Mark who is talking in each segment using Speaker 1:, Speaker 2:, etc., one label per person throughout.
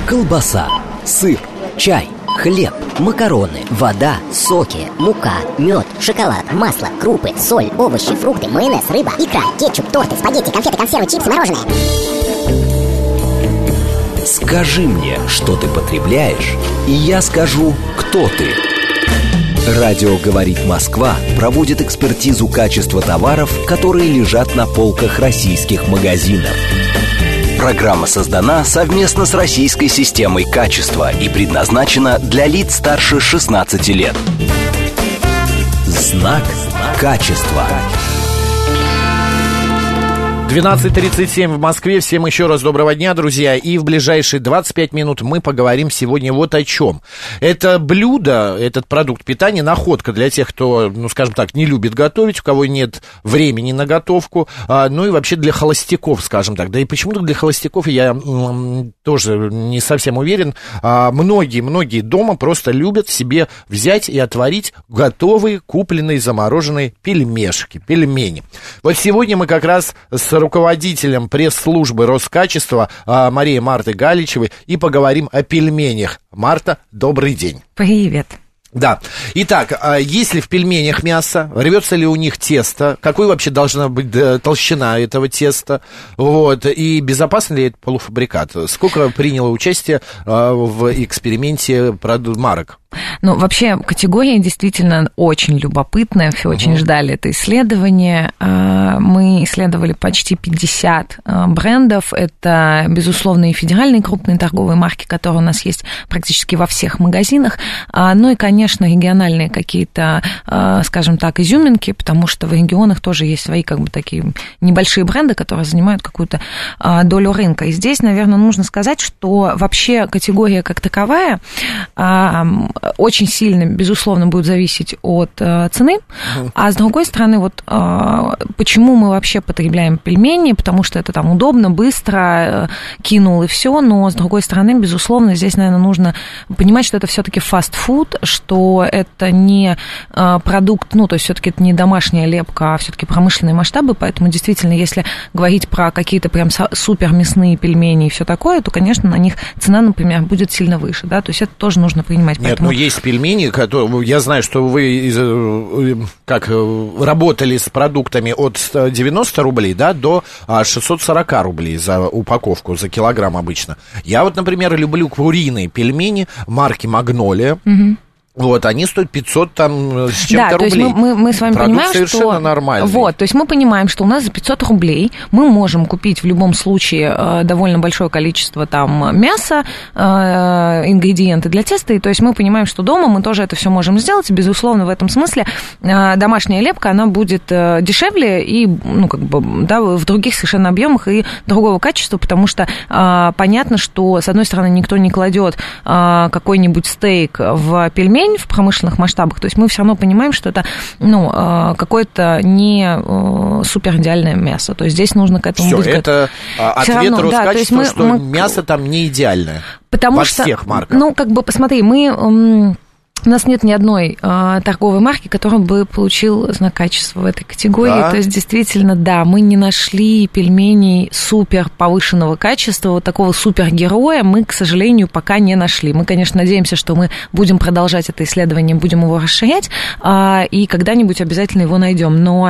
Speaker 1: колбаса, сыр, чай, хлеб, макароны, вода, соки, мука, мед, шоколад, масло, крупы, соль, овощи, фрукты, майонез, рыба, икра, кетчуп, торты, спагетти, конфеты, консервы, чипсы, мороженое. Скажи мне, что ты потребляешь, и я скажу, кто ты. Радио «Говорит Москва» проводит экспертизу качества товаров, которые лежат на полках российских магазинов. Программа создана совместно с Российской системой качества и предназначена для лиц старше 16 лет. Знак качества.
Speaker 2: 12:37 в Москве. Всем еще раз доброго дня, друзья. И в ближайшие 25 минут мы поговорим сегодня вот о чем. Это блюдо, этот продукт питания, находка для тех, кто, ну, скажем так, не любит готовить, у кого нет времени на готовку, ну и вообще для холостяков, скажем так. Да и почему-то для холостяков я тоже не совсем уверен. Многие дома просто любят себе взять и отварить готовые, купленные, замороженные пельмени. Вот сегодня мы как раз с руководителем пресс-службы Роскачества Марией Мартой Галичевой и поговорим о пельменях. Марта, добрый день.
Speaker 3: Привет.
Speaker 2: Да. Итак, есть ли в пельменях мясо? Рвется ли у них тесто? Какой вообще должна быть толщина этого теста? Вот. И безопасен ли это полуфабрикат? Сколько приняло участие в эксперименте марок?
Speaker 3: Ну, вообще, категория действительно очень любопытная, все очень ждали это исследование. Мы исследовали почти 50 брендов. Это, безусловно, и федеральные крупные торговые марки, которые у нас есть практически во всех магазинах. Ну и, конечно, региональные какие-то, скажем так, изюминки, потому что в регионах тоже есть свои, как бы, такие небольшие бренды, которые занимают какую-то долю рынка. И здесь, наверное, нужно сказать, что вообще категория как таковая очень сильно, безусловно, будет зависеть от цены. А с другой стороны, вот почему мы вообще потребляем пельмени, потому что это там удобно, быстро, кинул и все, но с другой стороны, безусловно, здесь, наверное, нужно понимать, что это все-таки фастфуд, что это не продукт, ну, то есть все-таки это не домашняя лепка, а все-таки промышленные масштабы, поэтому действительно, если говорить про какие-то прям супер мясные пельмени и все такое, то, конечно, на них цена, например, будет сильно выше, да, то есть это тоже нужно принимать.
Speaker 2: Нет, но есть пельмени, которые, я знаю, что вы работали с продуктами от 90 рублей, да, до 640 рублей за упаковку, за килограмм обычно. Я вот, например, люблю куриные пельмени марки «Магнолия». Вот, они стоят 500 там с чем-то рублей.
Speaker 3: Да, то есть мы с вами
Speaker 2: продукт
Speaker 3: понимаем,
Speaker 2: совершенно
Speaker 3: что...
Speaker 2: нормальный.
Speaker 3: Вот, то есть мы понимаем, что у нас за 500 рублей мы можем купить в любом случае довольно большое количество там мяса, ингредиенты для теста, и то есть мы понимаем, что дома мы тоже это все можем сделать, и, безусловно, в этом смысле домашняя лепка, она будет дешевле и, ну, как бы, да, в других совершенно объемах и другого качества, потому что понятно, что, с одной стороны, никто не кладет какой-нибудь стейк в пельмень, в промышленных масштабах, то есть мы все равно понимаем, что это, ну, какое-то не супер идеальное мясо, то есть здесь нужно к этому быть.
Speaker 2: Это ответ Роскачества, что мясо там не идеальное, потому во всех марках.
Speaker 3: Ну, как бы, посмотри, у нас нет ни одной торговой марки, которая бы получил знак качества в этой категории. Да? То есть, действительно, да, мы не нашли пельменей супер повышенного качества, вот такого супергероя мы, к сожалению, пока не нашли. Мы, конечно, надеемся, что мы будем продолжать это исследование, будем его расширять, и когда-нибудь обязательно его найдем. Но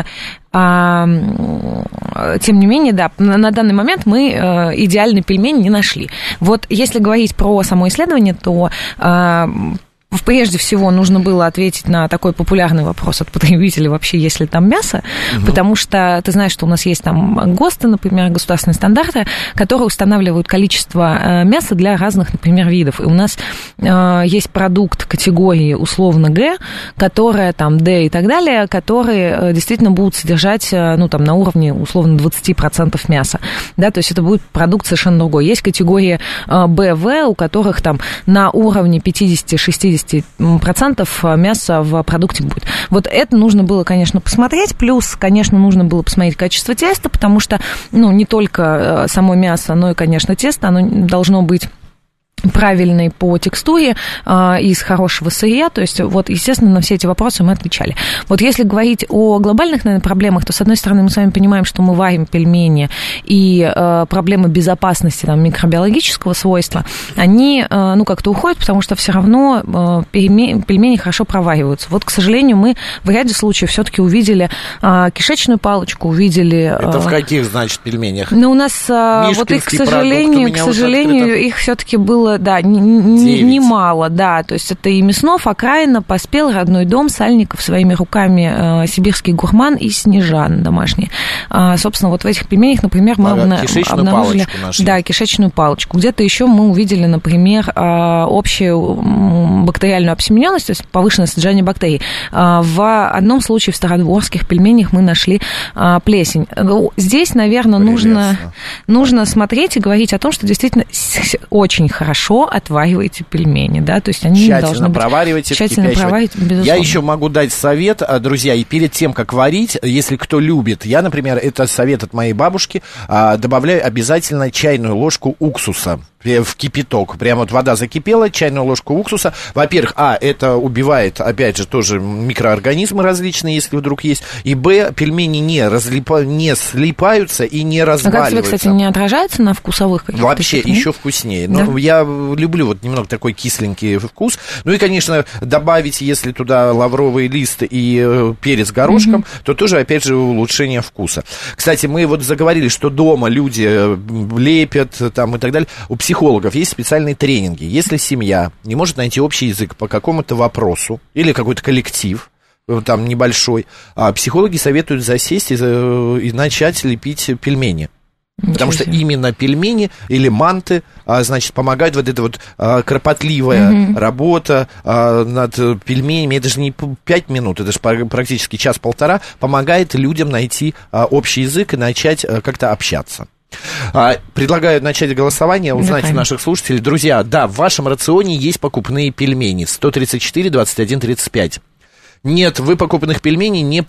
Speaker 3: тем не менее, да, на данный момент мы идеальный пельмень не нашли. Вот если говорить про само исследование, то прежде всего нужно было ответить на такой популярный вопрос от потребителей, вообще есть ли там мясо, потому что ты знаешь, что у нас есть там ГОСТы, например, государственные стандарты, которые устанавливают количество мяса для разных, например, видов. И у нас есть продукт категории условно Г, которая там Д и так далее, которые действительно будут содержать, ну, там, на уровне условно 20% мяса, да, то есть это будет продукт совершенно другой. Есть категория Б, В, у которых там на уровне 50-60% мяса в продукте будет. Вот это нужно было, конечно, посмотреть. Плюс, конечно, нужно было посмотреть качество теста, потому что, ну, не только само мясо, но и, конечно, тесто, оно должно быть правильный по текстуре, из хорошего сырья. То есть, вот, естественно, на все эти вопросы мы отвечали. Вот если говорить о глобальных, наверное, проблемах, то, с одной стороны, мы с вами понимаем, что мы варим пельмени, и проблемы безопасности, там, микробиологического свойства, они, ну, как-то уходят, потому что все равно пельмени хорошо провариваются. Вот, к сожалению, мы в ряде случаев все-таки увидели кишечную палочку, увидели...
Speaker 2: Это в каких, значит, пельменях?
Speaker 3: Ну, у нас, вот их, к сожалению, их все-таки было, да, немало, да, то есть это и Мяснов, Окраина, Поспел, Родной дом, Сальников, своими руками Сибирский гурман и Снежан домашние. Собственно, вот в этих пельменях, например, мы обнаружили... Да, кишечную палочку. Где-то еще мы увидели, например, общую бактериальную обсемененность, то есть повышенное содержание бактерий. В одном случае в стародворских пельменях мы нашли плесень. Здесь, наверное, нужно смотреть и говорить о том, что действительно очень хорошо отвариваете пельмени, да, то есть они
Speaker 2: тщательно проваривайте,
Speaker 3: тщательно проварить, безусловно.
Speaker 2: Я еще могу дать совет, друзья, и перед тем, как варить, если кто любит, я, например, это совет от моей бабушки, добавляю обязательно чайную ложку уксуса в кипяток. Прямо вот вода закипела, чайную ложку уксуса. Во-первых, это убивает, опять же, тоже микроорганизмы различные, если вдруг есть. И, пельмени не слипаются и не разваливаются.
Speaker 3: А как тебе, кстати, не отражается на вкусовых каких-то?
Speaker 2: Вообще еще вкуснее. Да? Но я люблю вот немного такой кисленький вкус. Ну и, конечно, добавить, если туда лавровый лист и перец горошком, то тоже, опять же, улучшение вкуса. Кстати, мы вот заговорили, что дома люди лепят там и так далее. У психологов есть специальные тренинги. Если семья не может найти общий язык по какому-то вопросу или какой-то коллектив, там небольшой, психологи советуют засесть и начать лепить пельмени. Потому что именно пельмени или манты, значит, помогают вот эта вот кропотливая работа над пельменями. Это же не 5 минут, это же практически час-полтора. Помогает людям найти общий язык и начать как-то общаться. Предлагаю начать голосование, узнать у наших слушателей. Друзья, да, в вашем рационе есть покупные пельмени. 134, 21, 35. Нет, вы покупных пельменей не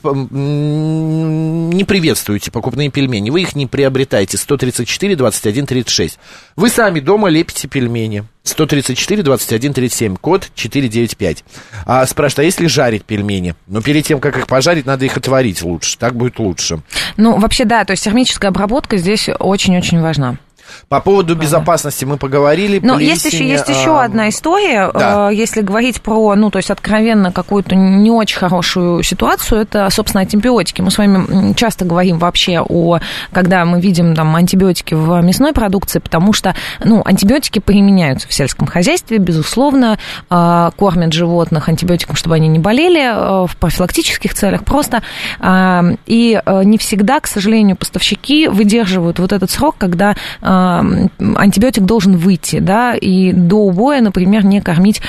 Speaker 2: приветствуете, покупные пельмени. Вы их не приобретаете. 134, 21, 36. Вы сами дома лепите пельмени. 134, 21, 37. Код 495. Спрашивают, если жарить пельмени? Но перед тем, как их пожарить, надо их отварить лучше. Так будет лучше.
Speaker 3: Ну, вообще, да, то есть термическая обработка здесь очень-очень важна.
Speaker 2: По поводу безопасности мы поговорили.
Speaker 3: Но есть еще одна история, да. Если говорить про, ну, то есть откровенно какую-то не очень хорошую ситуацию, это, собственно, антибиотики. Мы с вами часто говорим вообще когда мы видим там антибиотики в мясной продукции, потому что, ну, антибиотики применяются в сельском хозяйстве, безусловно, кормят животных антибиотиком, чтобы они не болели, в профилактических целях просто, и не всегда, к сожалению, поставщики выдерживают вот этот срок, когда антибиотик должен выйти, да, и до убоя, например, не кормить,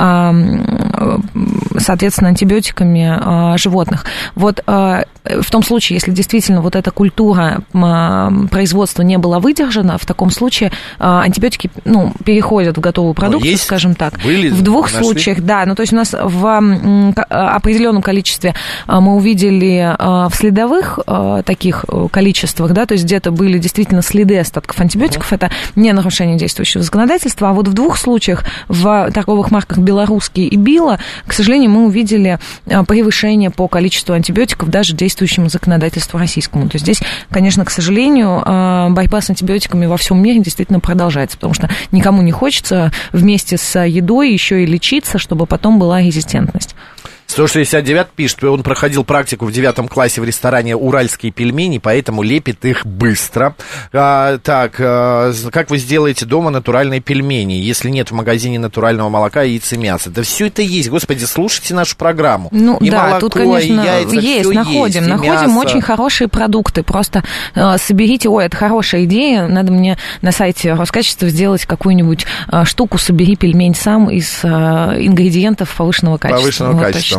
Speaker 3: соответственно, антибиотиками животных. Вот в том случае, если действительно вот эта культура производства не была выдержана, в таком случае антибиотики, ну, переходят в готовую продукцию, скажем так. В двух случаях, да, ну, то есть у нас в определенном количестве мы увидели в следовых таких количествах, да, то есть где-то были действительно следы остатков антибиотиков, это не нарушение действующего законодательства, а вот в двух случаях, в торговых марках «Белорусский» и «Било», к сожалению, мы увидели превышение по количеству антибиотиков даже действующему законодательству российскому. То есть здесь, конечно, к сожалению, борьба с антибиотиками во всем мире действительно продолжается, потому что никому не хочется вместе с едой еще и лечиться, чтобы потом была резистентность.
Speaker 2: 169 пишет, он проходил практику в 9 классе в ресторане «Уральские пельмени», поэтому лепит их быстро. Как вы сделаете дома натуральные пельмени, если нет в магазине натурального молока, яиц и мяса? Да все это есть, господи, слушайте нашу программу.
Speaker 3: Ну
Speaker 2: и
Speaker 3: да,
Speaker 2: молоко,
Speaker 3: тут, конечно,
Speaker 2: и яйца,
Speaker 3: есть, находим очень хорошие продукты. Просто соберите, это хорошая идея, надо мне на сайте Роскачества сделать какую-нибудь штуку «Собери пельмень сам» из ингредиентов повышенного качества.
Speaker 2: Повышенного качества.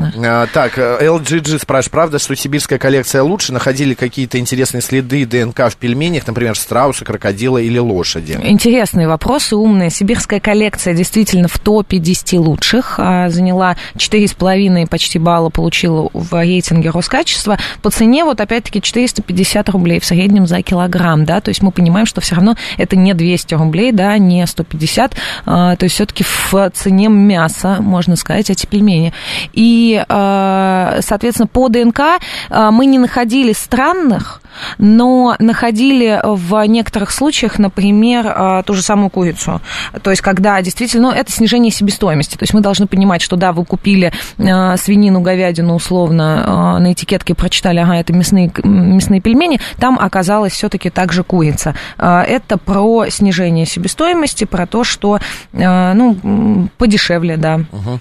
Speaker 3: конечно.
Speaker 2: Так, LGG спрашивает, правда, что сибирская коллекция лучше? Находили какие-то интересные следы ДНК в пельменях, например, страуса, крокодила или лошади?
Speaker 3: Интересные вопросы, умные. Сибирская коллекция действительно в топе 10 лучших. Заняла 4,5 почти балла, получила в рейтинге Роскачества. По цене, вот опять-таки, 450 рублей в среднем за килограмм, да, то есть мы понимаем, что все равно это не 200 рублей, да, не 150, то есть все-таки в цене мяса, можно сказать, эти пельмени. И, соответственно, по ДНК мы не находили странных, но находили в некоторых случаях, например, ту же самую курицу. То есть, когда действительно, это снижение себестоимости. То есть, мы должны понимать, что, да, вы купили свинину, говядину, условно, на этикетке прочитали, ага, это мясные пельмени, там оказалась все-таки также курица. Это про снижение себестоимости, про то, что, подешевле, да.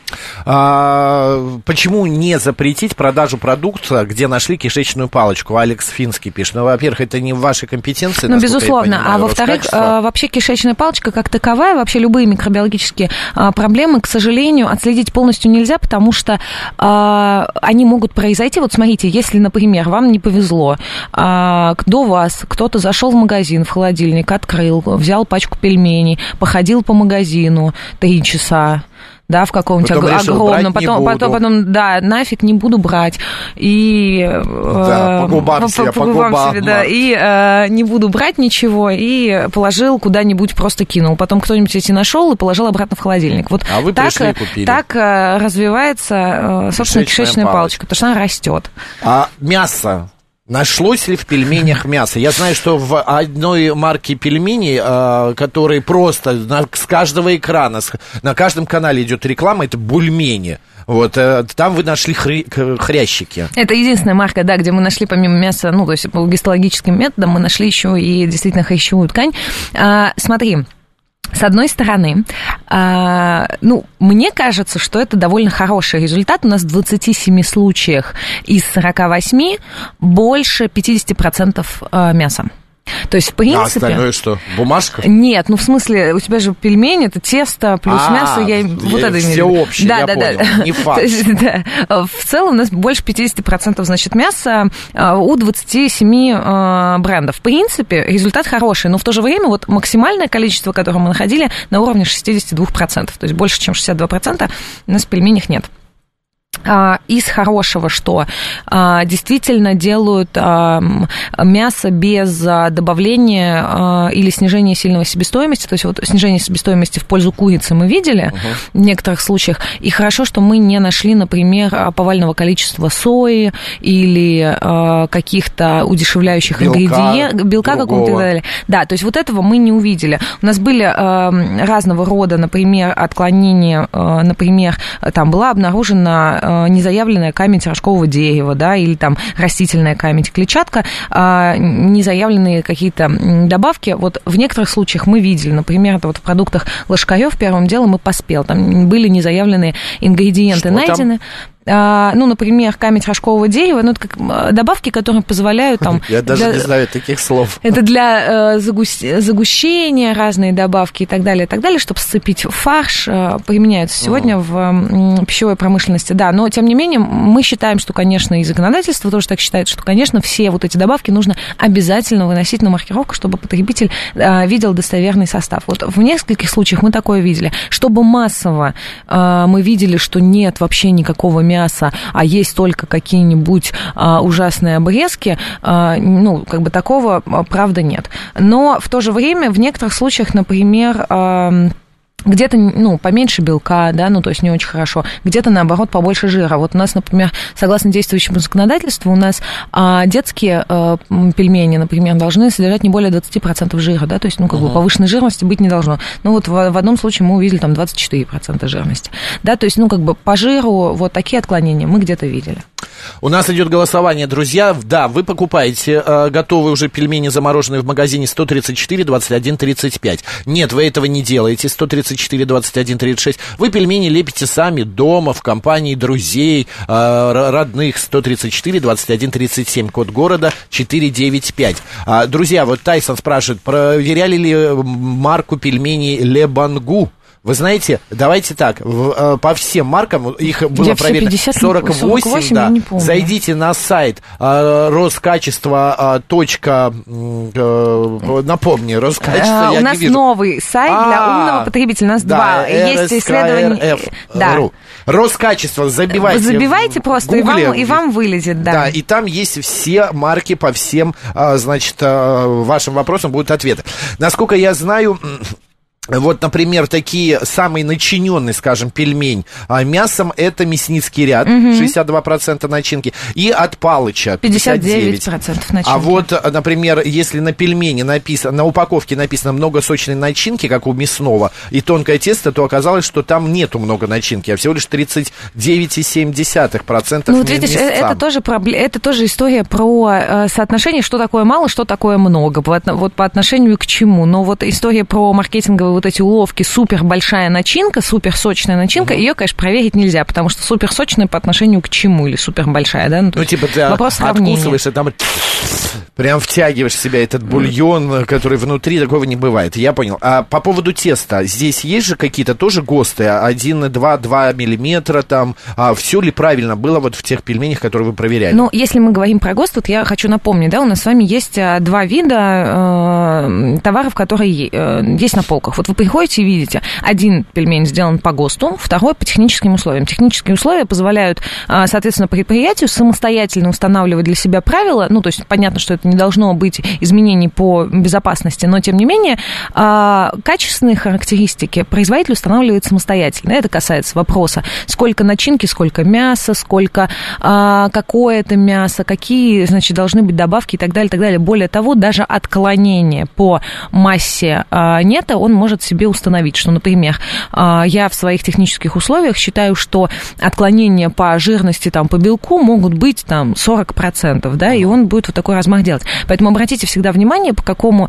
Speaker 2: Почему не запретить продажу продукта, где нашли кишечную палочку? Алекс Финский пишет. Во-первых, это не в вашей компетенции,
Speaker 3: безусловно. А во-вторых, вообще кишечная палочка как таковая, вообще любые микробиологические проблемы, к сожалению, отследить полностью нельзя, потому что они могут произойти. Вот смотрите, если, например, вам не повезло, до вас кто-то зашел в магазин, в холодильник, открыл, взял пачку пельменей, походил по магазину 3 часа, да, в каком-нибудь огромном, потом, да, нафиг не буду брать, и
Speaker 2: по губам себе,
Speaker 3: да, и не буду брать ничего, и положил куда-нибудь, просто кинул, потом кто-нибудь эти нашел и положил обратно в холодильник. Вот
Speaker 2: вы пришли и купили.
Speaker 3: Так развивается, собственно, кишечная палочка, потому что она растет.
Speaker 2: А мясо? Нашлось ли в пельменях мясо? Я знаю, что в одной марке пельменей, которые просто с каждого экрана, на каждом канале идет реклама, это бульмени. Вот, там вы нашли хрящики.
Speaker 3: Это единственная марка, да, где мы нашли помимо мяса, то есть по гистологическим методам мы нашли еще и действительно хрящевую ткань. Смотри. С одной стороны, мне кажется, что это довольно хороший результат. У нас в 27 случаях из 48 больше 50% мяса. То есть, в принципе...
Speaker 2: А остальное что? Бумажка?
Speaker 3: Нет, в смысле, у тебя же пельмени, это тесто плюс мясо. Вот это
Speaker 2: все общее, я понял, не факт.
Speaker 3: Есть, да. В целом у нас больше 50%, значит, мяса у 27 брендов. В принципе, результат хороший, но в то же время вот максимальное количество, которое мы находили, на уровне 62%. То есть больше, чем 62% у нас в пельменях нет. Из хорошего, что действительно делают мясо без добавления или снижения сильного себестоимости, то есть вот снижение себестоимости в пользу курицы мы видели в некоторых случаях, и хорошо, что мы не нашли, например, повального количества сои или каких-то удешевляющих ингредиентов, белка какого-то и так далее. Да, то есть вот этого мы не увидели. У нас были разного рода, например, отклонения, например, там была обнаружена незаявленная камедь рожкового дерева, да, или там растительная камедь, клетчатка, незаявленные какие-то добавки. Вот в некоторых случаях мы видели, например, это вот в продуктах Ложкарёв первым делом и Поспел, там были незаявленные ингредиенты найдены. Например, камедь рожкового дерева, это как добавки, которые позволяют там...
Speaker 2: Я даже не знаю таких слов.
Speaker 3: Это для загущения, разные добавки и так далее, чтобы сцепить фарш, применяются сегодня в пищевой промышленности, да, но, тем не менее, мы считаем, что, конечно, и законодательство тоже так считает, что, конечно, все вот эти добавки нужно обязательно выносить на маркировку, чтобы потребитель видел достоверный состав. Вот в нескольких случаях мы такое видели. Чтобы массово мы видели, что нет вообще никакого мяса, а есть только какие-нибудь ужасные обрезки, такого, правда, нет. Но в то же время в некоторых случаях, например, где-то, поменьше белка, да, то есть не очень хорошо, где-то, наоборот, побольше жира. Вот у нас, например, согласно действующему законодательству, у нас детские пельмени, например, должны содержать не более 20% жира, да, то есть, повышенной жирности быть не должно. Вот в одном случае мы увидели там 24% жирности, да, то есть, по жиру вот такие отклонения мы где-то видели.
Speaker 2: У нас идет голосование, друзья. Да, вы покупаете готовые уже пельмени, замороженные в магазине 134 21 35. Нет, вы этого не делаете. 134 21 36. Вы пельмени лепите сами дома, в компании друзей, родных. 134 21 37. Код города 495. Друзья, вот Тайсон спрашивает, проверяли ли марку пельменей Ле Бангу? Вы знаете, давайте так, по всем маркам, их было проверено 48, да. Зайдите на сайт Роскачество. Напомни, Роскачество, я не вижу.
Speaker 3: У нас новый сайт для умного потребителя, у нас два. Есть исследование.
Speaker 2: Роскачество, забивайте
Speaker 3: просто, и вам вылезет, да.
Speaker 2: Да, и там есть все марки по всем, значит, вашим вопросам будут ответы. Насколько я знаю... Вот, например, такие самый начиненный, скажем, пельмень мясом, это мясницкий ряд, 62% начинки, и от Палыча 59% начинки. А вот, например, если на пельмени написано, на упаковке написано много сочной начинки, как у мясного, и тонкое тесто, то оказалось, что там нету много начинки, а всего лишь 39,7%
Speaker 3: ну, вот видишь, это тоже история про соотношение, что такое мало, что такое много, вот по отношению к чему. Но вот история про маркетинговые вот эти уловки, супер большая начинка, супер сочная начинка, ее, конечно, проверить нельзя, потому что супер сочная по отношению к чему, или супер большая, да?
Speaker 2: Ну типа ты откусываешь, и там прям втягиваешь в себя этот бульон, который внутри, такого не бывает. Я понял. А по поводу теста, здесь есть же какие-то тоже ГОСТы, 1,2 миллиметра там, все ли правильно было вот в тех пельменях, которые вы проверяли?
Speaker 3: Ну, если мы говорим про ГОСТ, вот я хочу напомнить, да, у нас с вами есть два вида товаров, которые есть на полках. Вот вы приходите и видите, один пельмень сделан по ГОСТу, второй по техническим условиям. Технические условия позволяют, соответственно, предприятию самостоятельно устанавливать для себя правила, ну, то есть понятно, что это не должно быть изменений по безопасности, но, тем не менее, качественные характеристики производитель устанавливает самостоятельно. Это касается вопроса, сколько начинки, сколько мяса, сколько какое это мясо, какие, значит, должны быть добавки и так далее, так далее. Более того, даже отклонение по массе нетто он может себе установить, что, например, я в своих технических условиях считаю, что отклонения по жирности, там, по белку могут быть там 40%, да, и он будет вот такой размах делать. Поэтому обратите всегда внимание, по какой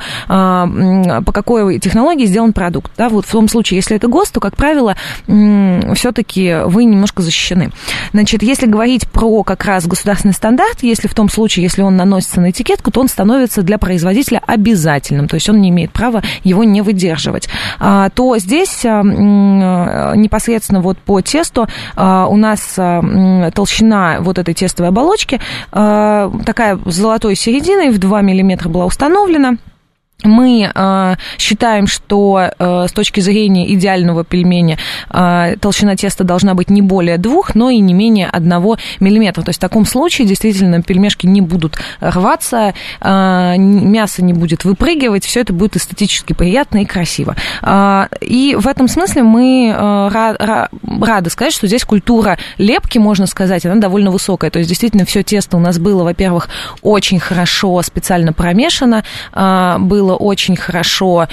Speaker 3: технологии сделан продукт, да, вот в том случае, если это ГОСТ, то, как правило, все-таки вы немножко защищены. Значит, если говорить про как раз государственный стандарт, если в том случае, если он наносится на этикетку, то он становится для производителя обязательным, то есть он не имеет права его не выдерживать. То здесь непосредственно вот по тесту у нас толщина вот этой тестовой оболочки такая с золотой серединой в 2 миллиметра была установлена. Мы считаем, что с точки зрения идеального пельменя толщина теста должна быть не более 2, но и не менее 1 миллиметра. То есть в таком случае действительно пельмешки не будут рваться, мясо не будет выпрыгивать, все это будет эстетически приятно и красиво. И в этом смысле мы рады сказать, что здесь культура лепки, можно сказать, она довольно высокая. То есть действительно все тесто у нас было, во-первых, очень хорошо специально промешано, было очень хорошо,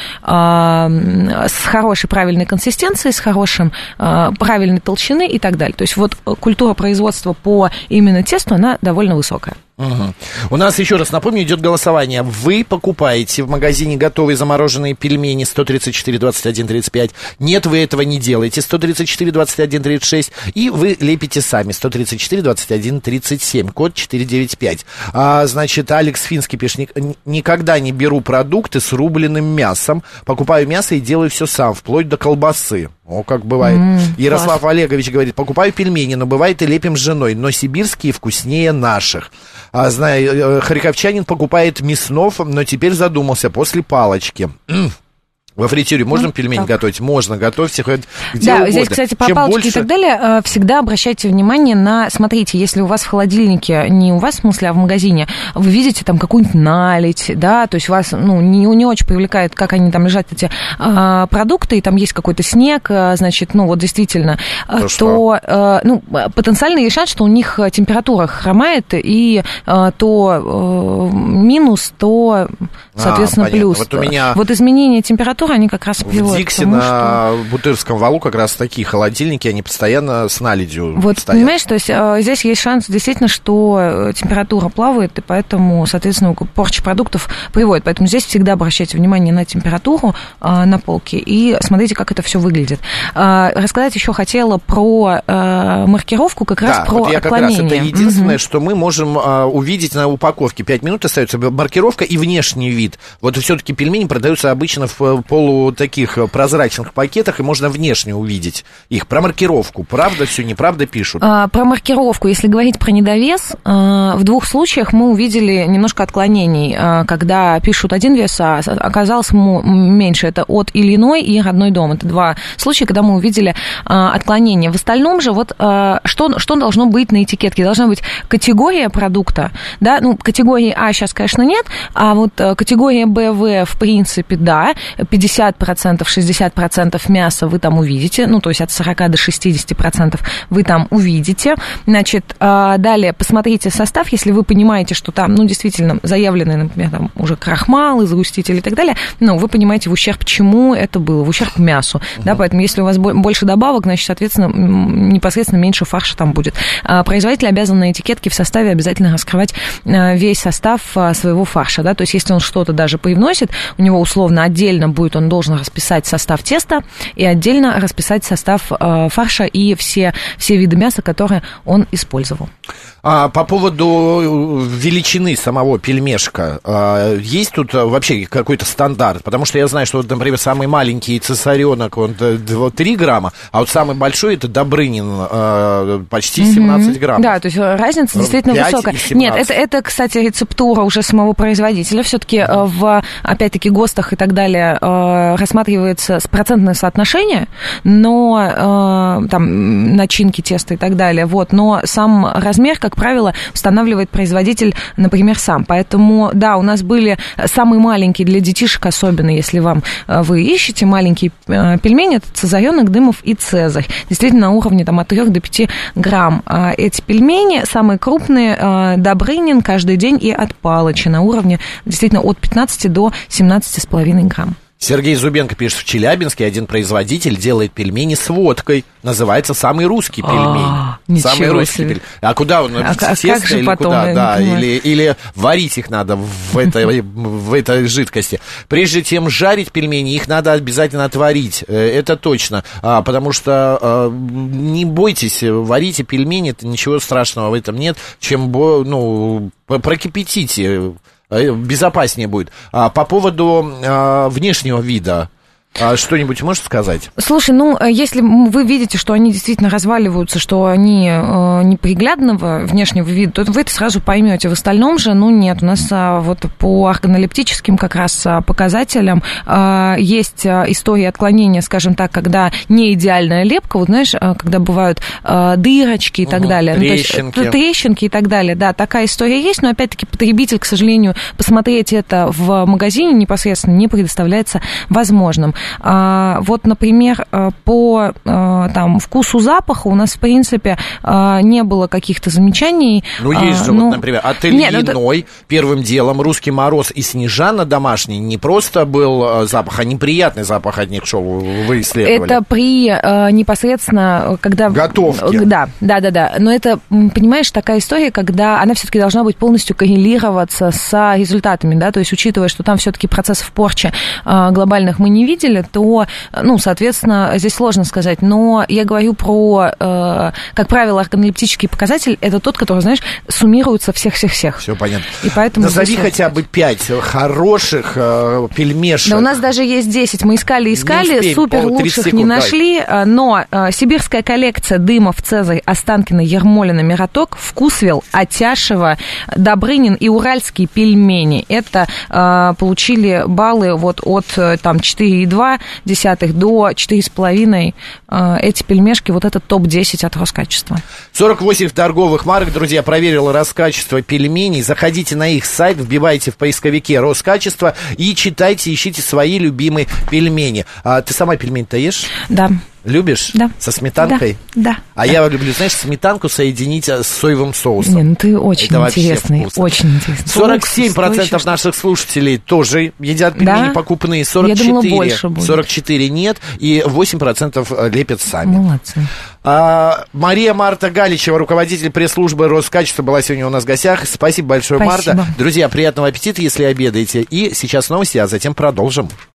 Speaker 3: с хорошей правильной консистенцией, с хорошим правильной толщины и так далее. То есть вот культура производства по именно тесту, она довольно высокая.
Speaker 2: Угу. У нас, еще раз напомню, идет голосование. Вы покупаете в магазине готовые замороженные пельмени 134 21 35. Нет, вы этого не делаете. 134 21 36. И вы лепите сами. 134 21 37. Код 495. Значит, Алекс Финский пишет: никогда не беру продукты с рубленым мясом. Покупаю мясо и делаю все сам, вплоть до колбасы. О, как бывает. Ярослав класс. Олегович говорит: покупаю пельмени, но бывает и лепим с женой, но сибирские вкуснее наших. Знаю, харьковчанин покупает мяснов, но теперь задумался после палочки. Во фритюре можно пельмени готовить? Можно, готовьте хоть где угодно.
Speaker 3: Да, здесь, кстати, по палочке и так далее, всегда обращайте внимание на... Смотрите, если у вас в холодильнике, не у вас, в смысле, а в магазине, вы видите там какую-нибудь наледь, да, то есть вас, ну, не очень привлекает, как они там лежат, эти продукты, и там есть какой-то снег, значит, ну, вот действительно, ну, потенциальный шанс, что у них температура хромает, и то минус, то, соответственно, плюс.
Speaker 2: Вот у меня...
Speaker 3: Вот изменение температуры, они как раз приводят
Speaker 2: в Дикси на Бутырском валу как раз такие холодильники, они постоянно с наледью
Speaker 3: вот,
Speaker 2: стоят.
Speaker 3: Понимаешь, то есть здесь есть шанс действительно, что температура плавает, и поэтому, соответственно, порча продуктов приводит. Поэтому здесь всегда обращайте внимание на температуру на полке и смотрите, как это все выглядит. Рассказать еще хотела про маркировку, как раз про
Speaker 2: вот
Speaker 3: отклонение.
Speaker 2: Как раз это единственное, что мы можем увидеть на упаковке. 5 минут остается маркировка и внешний вид. Вот все-таки пельмени продаются обычно в таких прозрачных пакетах, и можно внешне увидеть их. Про маркировку, правда все, неправда пишут?
Speaker 3: Про маркировку, если говорить про недовес, в двух случаях мы увидели немножко отклонений, когда пишут один вес, а оказалось меньше. Это от Иллиной и родной дом. Это два случая, когда мы увидели отклонения. В остальном же вот что должно быть на этикетке? Должна быть категория продукта, да, ну, категории А сейчас, конечно, нет, а вот категория Б, В, в принципе, да, 50%, 60% мяса вы там увидите, ну, то есть от 40 до 60% вы там увидите. Значит, далее посмотрите состав, если вы понимаете, что там, ну, действительно, заявлены, например, там уже крахмал, загустители и так далее, ну, вы понимаете, в ущерб чему это было, в ущерб мясу, да, поэтому если у вас больше добавок, значит, соответственно, непосредственно меньше фарша там будет. Производитель обязан на этикетке в составе обязательно раскрывать весь состав своего фарша, да, то есть если он что-то даже привносит, у него условно отдельно будет, он должен расписать состав теста и отдельно расписать состав фарша и все виды мяса, которые он использовал.
Speaker 2: По поводу величины самого пельмешка, есть тут вообще какой-то стандарт? Потому что я знаю, что, например, самый маленький цесаренок, он 3 грамма, а вот самый большой, это Добрынин, почти 17 грамм.
Speaker 3: Да, то есть разница действительно высокая. Нет, это, кстати, рецептура уже самого производителя. Все-таки опять-таки, ГОСТах и так далее рассматривается процентное соотношение, но там начинки, теста и так далее, вот, но сам размер, как правило, устанавливает производитель, например, сам. Поэтому, да, у нас были самые маленькие для детишек, особенно если вы ищете маленькие пельмени, это цезаренок, Дымов и Цезарь. Действительно, на уровне там, от 3 до 5 грамм. Эти пельмени самые крупные, Добрынин каждый день и от Палыча на уровне действительно от 15 до 17,5 грамм.
Speaker 2: Сергей Зубенко пишет, в Челябинске один производитель делает пельмени с водкой. Называется «Самый русский пельмень». Самый русский пельмень. А куда он? Тесто или потом, куда? Да, или варить их надо в этой жидкости. Прежде чем жарить пельмени, их надо обязательно отварить. Это точно. Потому что не бойтесь, варите пельмени, ничего страшного в этом нет. Чем прокипятите, безопаснее будет. По поводу внешнего вида, что-нибудь можешь сказать?
Speaker 3: Слушай, если вы видите, что они действительно разваливаются, что они неприглядного внешнего вида, то вы это сразу поймете. В остальном же, нет, у нас вот по органолептическим как раз показателям есть история отклонения, скажем так, когда не идеальная лепка, вот знаешь, когда бывают дырочки и так далее.
Speaker 2: Трещинки.
Speaker 3: То есть, трещинки и так далее, да, такая история есть, но опять-таки потребитель, к сожалению, посмотреть это в магазине непосредственно не предоставляется возможным. Вот, например, по вкусу, запаху у нас, в принципе, не было каких-то замечаний.
Speaker 2: Есть же, вот, например, отель Ильиной, первым делом «Русский мороз» и «Снежана» домашний, не просто был запах, а неприятный запах от них шел, вы исследовали. Это
Speaker 3: при непосредственно, когда...
Speaker 2: Готовки.
Speaker 3: Да. Но это, понимаешь, такая история, когда она все-таки должна быть полностью коррелироваться с результатами, да, то есть учитывая, что там все-таки процессов порчи глобальных мы не видели, то, соответственно, здесь сложно сказать. Но я говорю про, как правило, органолептический показатель, это тот, который, знаешь, суммируется всех-всех-всех.
Speaker 2: Все понятно.
Speaker 3: И поэтому
Speaker 2: назови хотя бы 5 хороших пельмешек.
Speaker 3: Да, у нас даже есть 10. Мы искали, супер лучших не нашли, но сибирская коллекция Дымов, Цезарь, Останкино, Ермолино, Мироток, Вкусвилл, Атяшево, Добрынин и уральские пельмени. Это получили баллы вот от 4,2 до 4,5. Эти пельмешки, вот это топ-10 от Роскачества.
Speaker 2: 48 торговых марок, друзья, проверила Роскачество пельменей. Заходите на их сайт, вбивайте в поисковике Роскачество и читайте, ищите свои любимые пельмени. Ты сама пельмени-то ешь?
Speaker 3: Да.
Speaker 2: Любишь?
Speaker 3: Да.
Speaker 2: Со сметанкой?
Speaker 3: Да.
Speaker 2: Я люблю, знаешь, сметанку соединить с соевым соусом.
Speaker 3: Ты очень
Speaker 2: это
Speaker 3: интересный, очень интересный.
Speaker 2: 47% наших слушателей тоже едят пельмени покупные, 44%,
Speaker 3: я думала, больше будет.
Speaker 2: 44% нет, и 8% лепят сами.
Speaker 3: Молодцы.
Speaker 2: Мария Марта Галичева, руководитель пресс-службы Роскачества, была сегодня у нас в гостях. Спасибо большое, Марта. Друзья, приятного аппетита, если обедаете. И сейчас новости, а затем продолжим.